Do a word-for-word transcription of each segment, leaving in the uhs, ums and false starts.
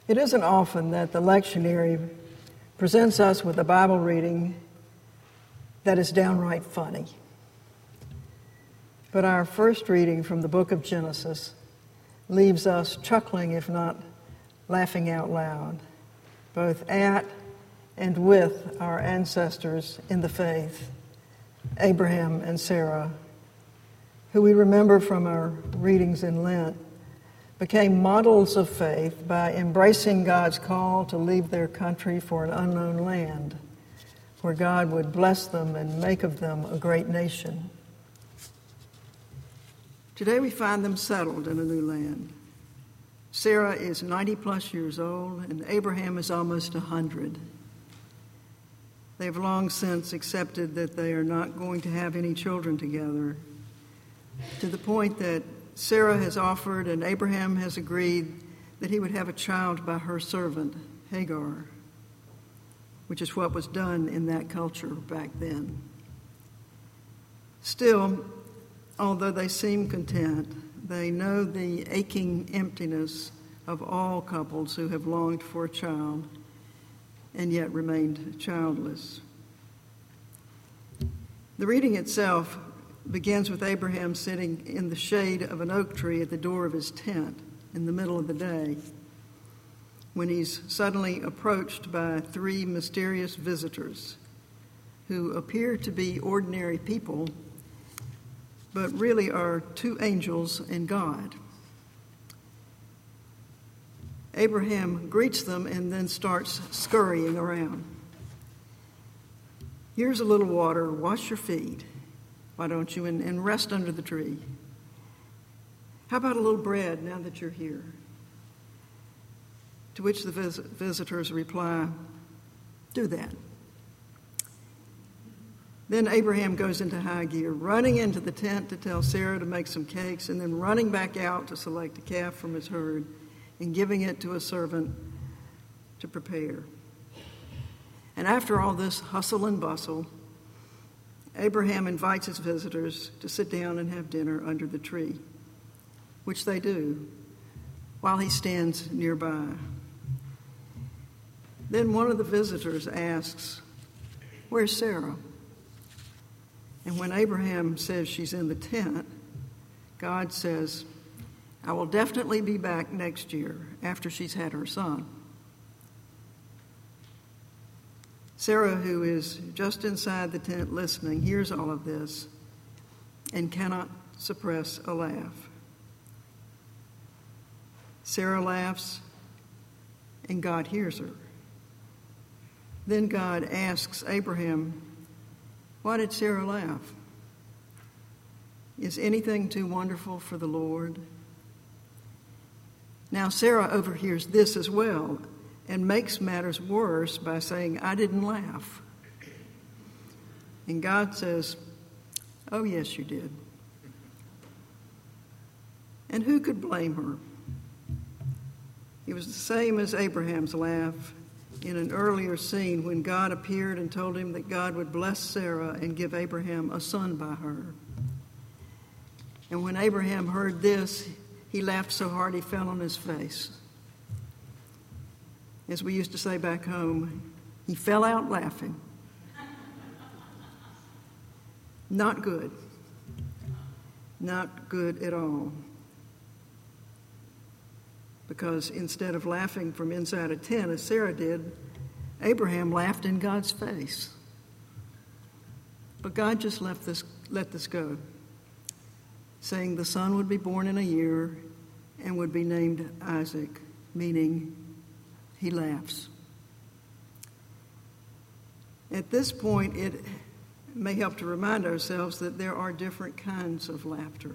It isn't often that the lectionary presents us with a Bible reading that is downright funny. But our first reading from the book of Genesis leaves us chuckling, if not laughing out loud, both at and with our ancestors in the faith, Abraham and Sarah, who we remember from our readings in Lent, became models of faith by embracing God's call to leave their country for an unknown land, where God would bless them and make of them a great nation. Today we find them settled in a new land. Sarah is ninety plus years old, and Abraham is almost one hundred. They've long since accepted that they are not going to have any children together, to the point that Sarah has offered and Abraham has agreed that he would have a child by her servant, Hagar, which is what was done in that culture back then. Still, although they seem content, they know the aching emptiness of all couples who have longed for a child and yet remained childless. The reading itself begins with Abraham sitting in the shade of an oak tree at the door of his tent in the middle of the day, when he's suddenly approached by three mysterious visitors who appear to be ordinary people, but really are two angels and God. Abraham greets them and then starts scurrying around. Here's a little water, wash your feet. Why don't you, and, and rest under the tree? How about a little bread now that you're here? To which the vis- visitors reply, do that. Then Abraham goes into high gear, running into the tent to tell Sarah to make some cakes, and then running back out to select a calf from his herd and giving it to a servant to prepare. And after all this hustle and bustle, Abraham invites his visitors to sit down and have dinner under the tree, which they do, while he stands nearby. Then one of the visitors asks, "Where's Sarah?" And when Abraham says she's in the tent, God says, "I will definitely be back next year after she's had her son." Sarah, who is just inside the tent listening, hears all of this and cannot suppress a laugh. Sarah laughs, and God hears her. Then God asks Abraham, "Why did Sarah laugh? Is anything too wonderful for the Lord?" Now Sarah overhears this as well and makes matters worse by saying, "I didn't laugh." And God says, "Oh, yes, you did." And who could blame her? It was the same as Abraham's laugh in an earlier scene when God appeared and told him that God would bless Sarah and give Abraham a son by her. And when Abraham heard this, he laughed so hard he fell on his face. As we used to say back home, he fell out laughing. Not good. Not good at all. Because instead of laughing from inside a tent, as Sarah did, Abraham laughed in God's face. But God just left this, let this go, saying the son would be born in a year and would be named Isaac, meaning he laughs. At this point, it may help to remind ourselves that there are different kinds of laughter.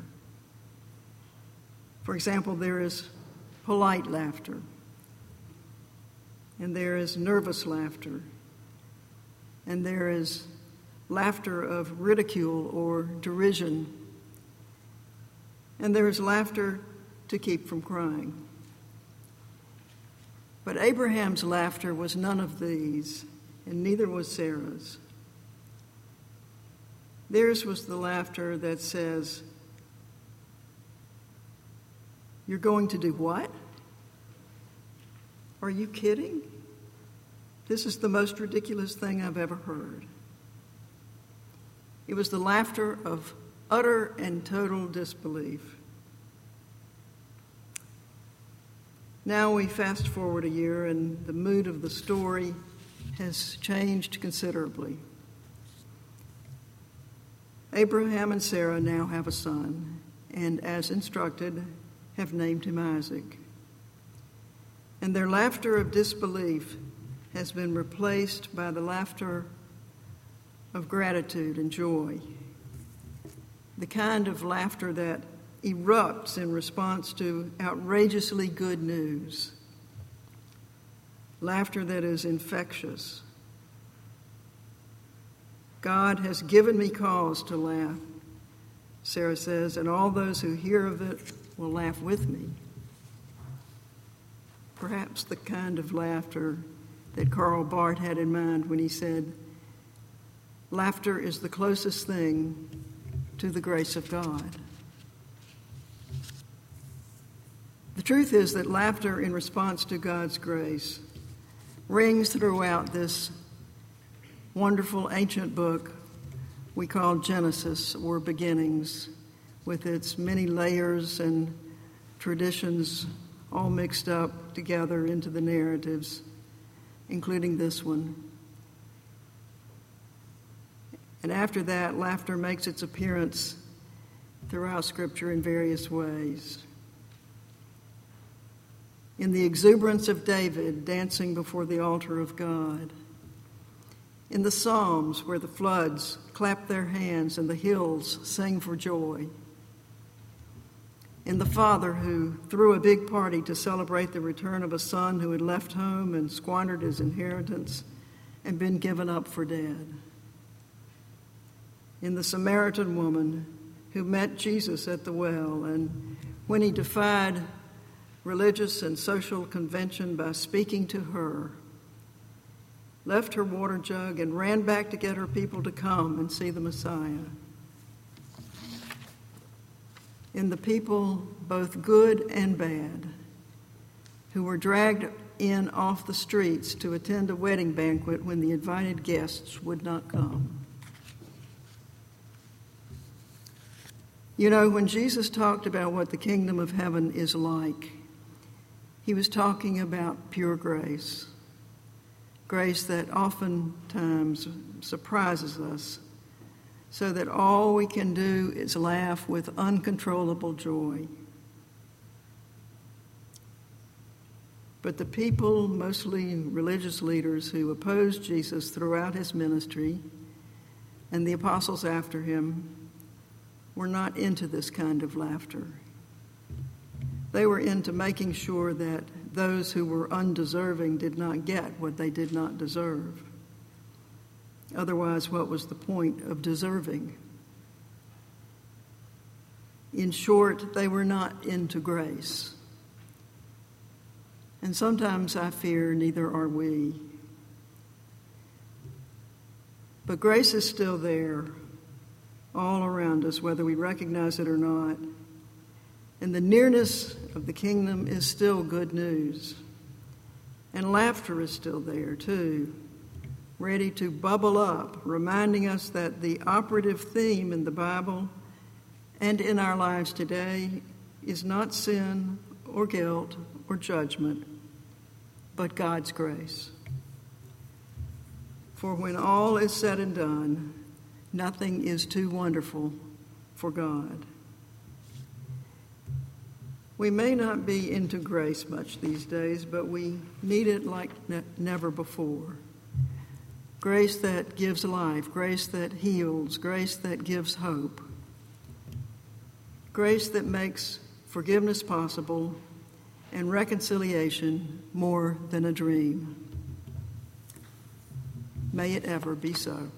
For example, there is polite laughter, and there is nervous laughter, and there is laughter of ridicule or derision, and there is laughter to keep from crying. But Abraham's laughter was none of these, and neither was Sarah's. Theirs was the laughter that says, "You're going to do what? Are you kidding? This is the most ridiculous thing I've ever heard. It was the laughter of utter and total disbelief. Now we fast forward a year, and the mood of the story has changed considerably. Abraham and Sarah now have a son, and as instructed, have named him Isaac. And their laughter of disbelief has been replaced by the laughter of gratitude and joy, the kind of laughter that erupts in response to outrageously good news, laughter that is infectious. God has given me cause to laugh, Sarah says, and all those who hear of it will laugh with me. Perhaps the kind of laughter that Karl Barth had in mind when he said, laughter is the closest thing to the grace of God. The truth is that laughter in response to God's grace rings throughout this wonderful ancient book we call Genesis, or Beginnings, with its many layers and traditions all mixed up together into the narratives, including this one. And after that, laughter makes its appearance throughout Scripture in various ways. In the exuberance of David dancing before the altar of God. In the Psalms, where the floods clap their hands and the hills sing for joy. In the father who threw a big party to celebrate the return of a son who had left home and squandered his inheritance and been given up for dead. In the Samaritan woman who met Jesus at the well, and when he defied religious and social convention by speaking to her, left her water jug and ran back to get her people to come and see the Messiah. In the people, both good and bad, who were dragged in off the streets to attend a wedding banquet when the invited guests would not come. You know, when Jesus talked about what the kingdom of heaven is like, he was talking about pure grace. Grace that oftentimes surprises us, so that all we can do is laugh with uncontrollable joy. But the people, mostly religious leaders who opposed Jesus throughout his ministry, and the apostles after him, were not into this kind of laughter. They were into making sure that those who were undeserving did not get what they did not deserve. Otherwise, what was the point of deserving? In short, they were not into grace. And sometimes I fear neither are we. But grace is still there, all around us, whether we recognize it or not. And the nearness of the kingdom is still good news. And laughter is still there, too, ready to bubble up, reminding us that the operative theme in the Bible and in our lives today is not sin or guilt or judgment, but God's grace. For when all is said and done, nothing is too wonderful for God. We may not be into grace much these days, but we need it like ne- never before. Grace that gives life, grace that heals, grace that gives hope. Grace that makes forgiveness possible and reconciliation more than a dream. May it ever be so.